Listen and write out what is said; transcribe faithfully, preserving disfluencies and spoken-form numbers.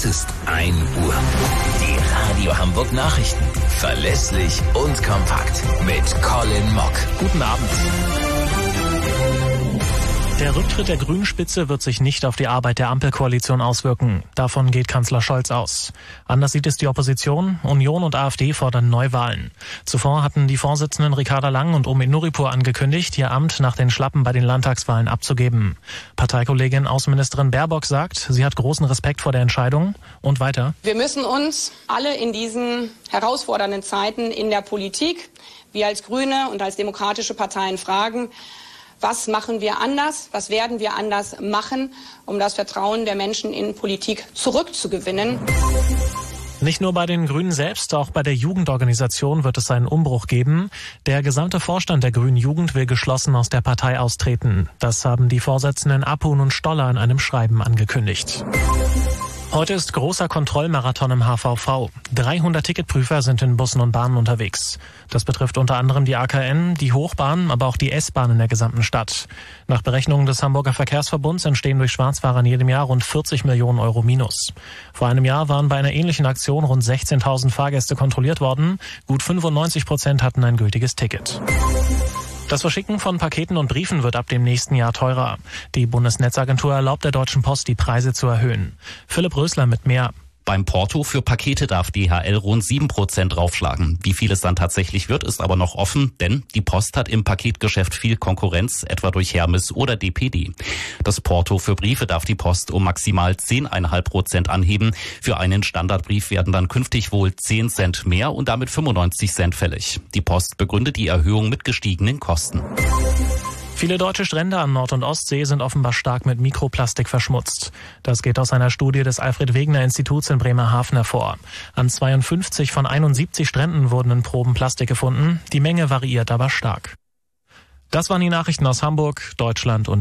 Es ist ein Uhr. Die Radio Hamburg Nachrichten. Verlässlich und kompakt. Mit Colin Mock. Guten Abend. Der Rücktritt der Grünen-Spitze wird sich nicht auf die Arbeit der Ampelkoalition auswirken. Davon geht Kanzler Scholz aus. Anders sieht es die Opposition. Union und AfD fordern Neuwahlen. Zuvor hatten die Vorsitzenden Ricarda Lang und Omid Nuripur angekündigt, ihr Amt nach den Schlappen bei den Landtagswahlen abzugeben. Parteikollegin Außenministerin Baerbock sagt, sie hat großen Respekt vor der Entscheidung. Und weiter: Wir müssen uns alle in diesen herausfordernden Zeiten in der Politik, wir als Grüne und als demokratische Parteien fragen, was machen wir anders, was werden wir anders machen, um das Vertrauen der Menschen in Politik zurückzugewinnen. Nicht nur bei den Grünen selbst, auch bei der Jugendorganisation wird es einen Umbruch geben. Der gesamte Vorstand der Grünen Jugend will geschlossen aus der Partei austreten. Das haben die Vorsitzenden Apun und Stoller in einem Schreiben angekündigt. Heute ist großer Kontrollmarathon im H V V. dreihundert Ticketprüfer sind in Bussen und Bahnen unterwegs. Das betrifft unter anderem die A K N, die Hochbahn, aber auch die S-Bahn in der gesamten Stadt. Nach Berechnungen des Hamburger Verkehrsverbunds entstehen durch Schwarzfahrer in jedem Jahr rund vierzig Millionen Euro Minus. Vor einem Jahr waren bei einer ähnlichen Aktion rund sechzehntausend Fahrgäste kontrolliert worden. Gut fünfundneunzig Prozent hatten ein gültiges Ticket. Das Verschicken von Paketen und Briefen wird ab dem nächsten Jahr teurer. Die Bundesnetzagentur erlaubt der Deutschen Post, die Preise zu erhöhen. Philipp Rösler mit mehr. Beim Porto für Pakete darf D H L rund sieben Prozent draufschlagen. Wie viel es dann tatsächlich wird, ist aber noch offen, denn die Post hat im Paketgeschäft viel Konkurrenz, etwa durch Hermes oder D P D. Das Porto für Briefe darf die Post um maximal zehn Komma fünf Prozent anheben. Für einen Standardbrief werden dann künftig wohl zehn Cent mehr und damit fünfundneunzig Cent fällig. Die Post begründet die Erhöhung mit gestiegenen Kosten. Viele deutsche Strände an Nord- und Ostsee sind offenbar stark mit Mikroplastik verschmutzt. Das geht aus einer Studie des Alfred-Wegener-Instituts in Bremerhaven hervor. An zweiundfünfzig von einundsiebzig Stränden wurden in Proben Plastik gefunden. Die Menge variiert aber stark. Das waren die Nachrichten aus Hamburg, Deutschland und